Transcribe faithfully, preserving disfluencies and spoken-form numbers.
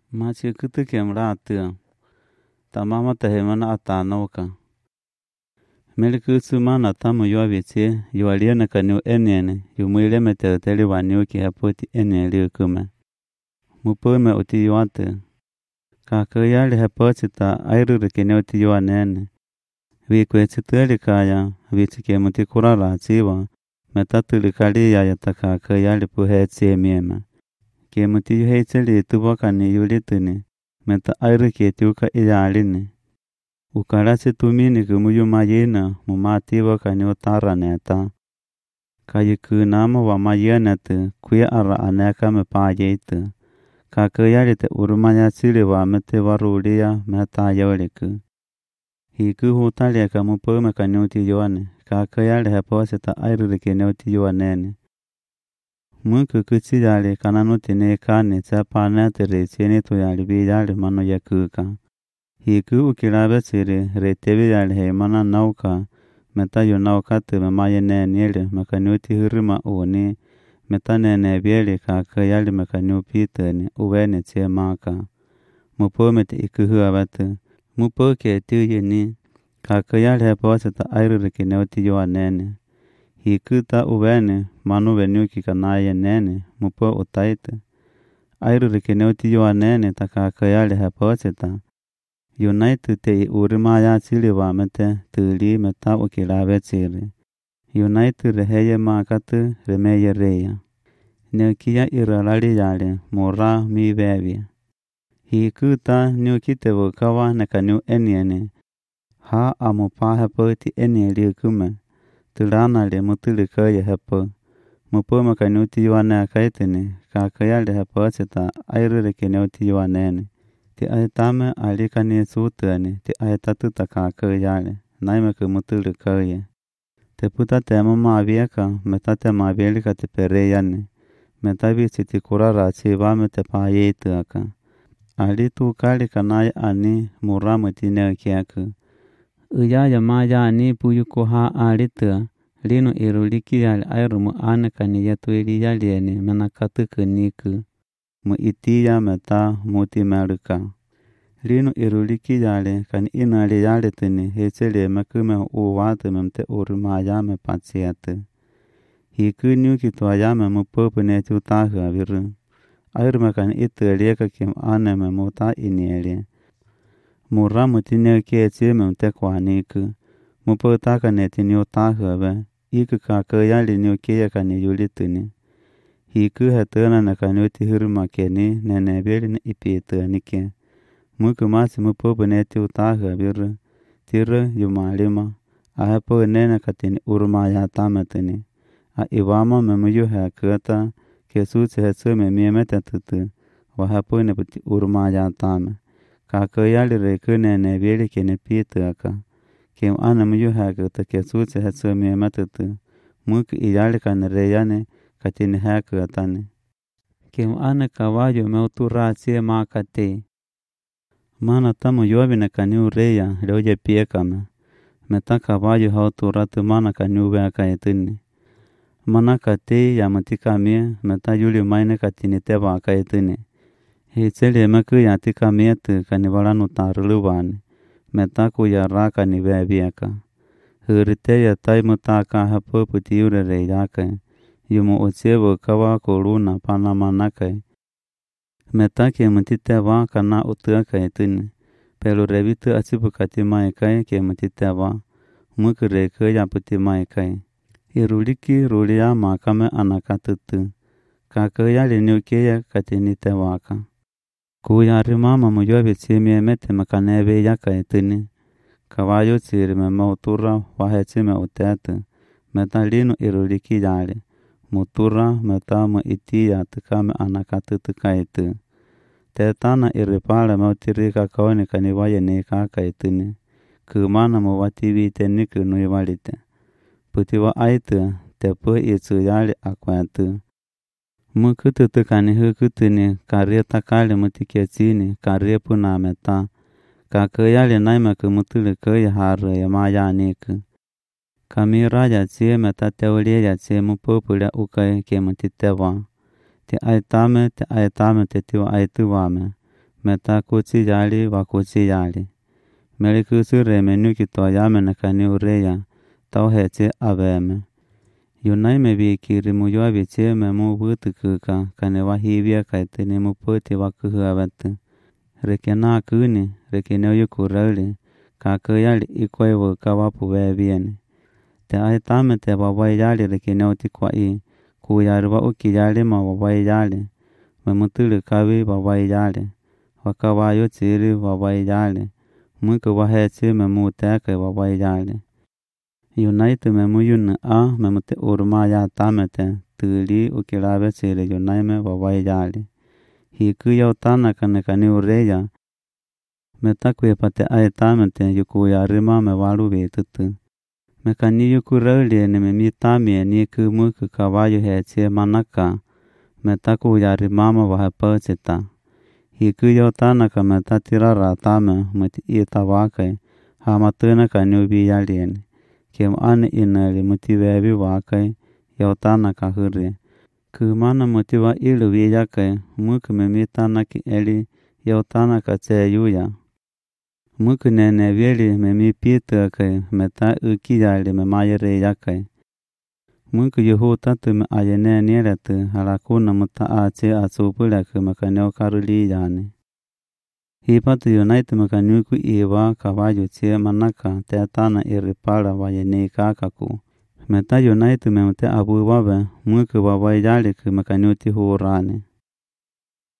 Machi kutu kemra atia. Tamama tahemana atanoka. Melikusu mana tamu yuavitie, yualiana kanu eniene, yumuile meteuteli waniuki hapoti enieli ukume. Mupume uti yuate. Kakayali hapoti ta airurikine uti yuanene. Vikwechiteli kaya, vitike mutikura ratiwa, metatuli kali ya yataka kakayali puhetsie miema. Kemuti yuheiteli tubakani yulituni, meta airuketiuka iyaline. Ukarasi tumini kumuyu mayina mumatiwa kanyo taraneta. Kayukunama wa mayenete kuya ara aneka me payete. Kakayalite urumanya sili wa mete warulia meta yoliku. Hiku hutaleka mupome kanyuti yoane. Kakayale heposita airurike nyuti yoanene. Muku kuchiyale kananuti nekane chapanete rechene tuyali biyale mano yakuka. Hiku ukirabe chiri retebi yale heimana nauka meta yu nauka tume maye neniele mekanyuti hurima uoni meta nene bieli kakayale mekanyupiteni uwene che maka. Mupomete ikuhua batu. Mupoke tuyeni kakayale heposita airurike nyuti yoanene. Hiku ta uwene manu venyuki kanaye nene mupo utaite. Airurike nyuti yoanene ta kakayale heposita. United te urimaya chili wamete tuli meta ukirabe chiri. United reheye makatu remeye reya. Neukia iralali yale mura mi bebia. Hikuta nyukite wukawa nekanu eniene. Ha amupa hepoti enieli ukume. Tulana le mutulikaye hepo. Mupo mekanuti yuane kaitini. Kakayale heposita airurike nyuti yuanene. Ti aitame alikani sutani, ti aitatu takakayale, naimeke mutulikaye. Te puta tema mavieka, metate mavielika te pereyane. Metabi siti kurara chivame te payeituaka. Alitu kali kanai ani muramu tine kiaku. Uyaya maya ani puyuko ha alitua. Lino iruliki yale airumu anekani yatueli yaliene menakatuku niku. Mu itiya meta muti meruka. Lino iruliki yale kan inali yale tini hechele mekume uwate memte urumayame patsiate. Hiku nyuki tuayame mupopu neti utahu aviru. Airume kan itu elieka kim aneme muta inielie. Muramu tine kechi memte kwa niku. Mupotaka neti ni utahu ave. Iku kakayali nyukia kani yulituni. Hiku hetuna na kanyuti huruma keni nenebeli ni ipita nike. Muku masi mupobu neti utahu abiru. Tiru yumalima. Ahepo nene katini uruma ya tamatini. A iwama memuyu hekata. Kesuchi hetsume miemete tutu. Wahepo nebuti uruma ya tame. Kakayali reku nenebeli keni pita aka. Kim anamuyu hekata kesuchi hetsume miemete tutu. Muku iyali kanireyane. Katini heku atane. Kim ane kawayo meuturatie makate. Mana tamu yuabine kanyu reya leoye piekame. Meta kawayo hauturatu mana kanyu weka etini. Mana kate ya matika mie meta yuli maine katini teba ka etini. Hicheli meku ya tika mietu kanivalanu taruluwane. Meta kuya raka ni webieka. Hurite ya taimutaka hapo puti yure reyake. Yumu uchevo kawa koruna panamanake. Metake mutitewa kana utuaka etuni. Pelu revitu achipu katima ekai ke mutitewa. Muku reke ya putima ekai. Iruliki rulia makame anakatutu. Kakaya linyukia katinite waka. Kuya rimama muyobe chimie mete makanebe yaka etuni. Kawayo chirime mautura wahechime utetu. Metalino iruliki yale. Mutura metama itiya tukame anakatutu kaitu. Tetana iripala mautirika kaone kaniwaye neka kaituni. Kumana muwativi teniku nuivalite. Putiwa aitu tepu itsu yale akwatu. Mukututu kani hukutuni karia takali mutiketini karia punameta. Kakayale naimaku mutulikoya haru ya maya niku. Kamira ya chie meta teolia ya chie mupopula ukai ke mutitewa. Te aitame te aitame te tiwa aituwame. meta kuchi yali wa kuchi yali. Meli kusure menu kitoyame na kani ureya, tau heche abeme. Yunai mebi kiri muyua biche memu butu kuka, kane wahibia kaitini mupoti wakuhu abete. Reke na kuni, reke neo yukurali, kakayali ikwe wuka wapu webiene. Te aitame te wawai yali reke neo tikwa i, kuyari wa uki yali ma wawai yali, memutulu kawi wawai yali, wakawayo chiri wawai yali, muku wahechi memu teke wawai yali. Yunaitu memu yun a memute urma ya tamete, tuli ukilabe chiri yunaime wawai yali. Hiku yau tana kane kani ureya, metakwe pate aitamete yukuya rima me walu betutu. Mekani yukurali ni memitami ni kumuku kawayu heche manaka, metakuya rimama wahapachita. Hiku yau tana ka metatirara tame muti itawake, hamatuna kani ubi yalieni. Kem ane inali muti webi wake, yau tana ka huri. Kumana muti wa ilu wiyake, muku memitana ki eli, yau tana ka che yuya. Muku nene wili memi pitu ke meta uki yali me mayere yake. Muku yuhu tatu me ayene niretu halakuna muta ache atsupule ke mekaneo karuli yani. Hipatu yunaitu mekanyuku iwa kawayu che manaka te tana iripala wayene kakaku. Meta yunaitu memute abu wabe muku wawai yali ke mekanyuti hurani.